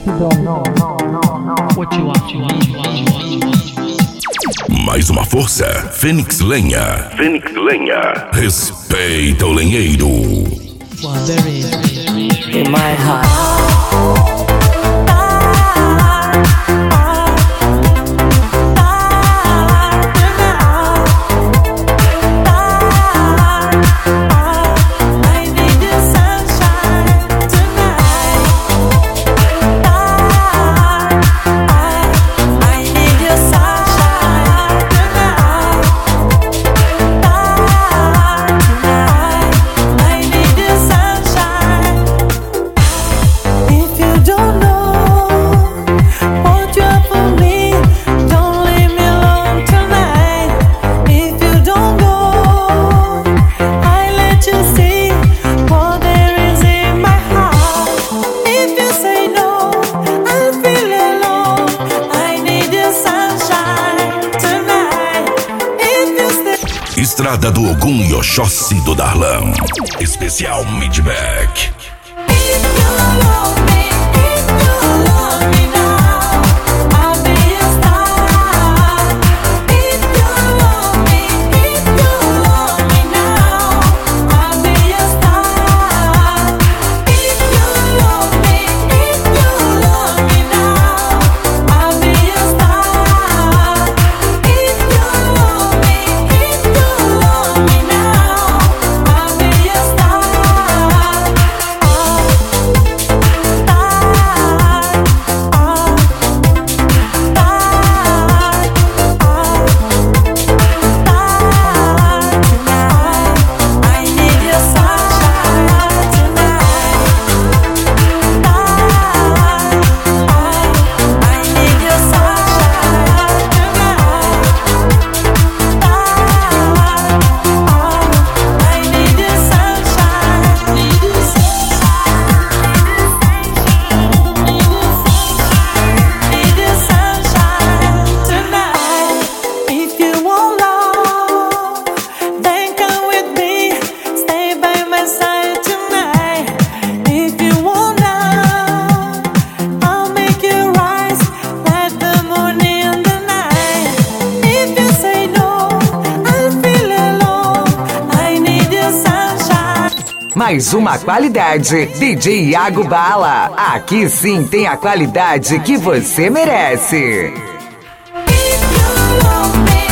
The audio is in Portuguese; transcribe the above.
Mais uma força, Fênix Lenha. Fênix Lenha. Respeita o lenheiro. In my heart. Estrada do Ogum e Oxóssi do Darlan. Especial Midback. Mais uma qualidade, DJ Iago Bala. Aqui sim tem a qualidade que você merece. If you love me.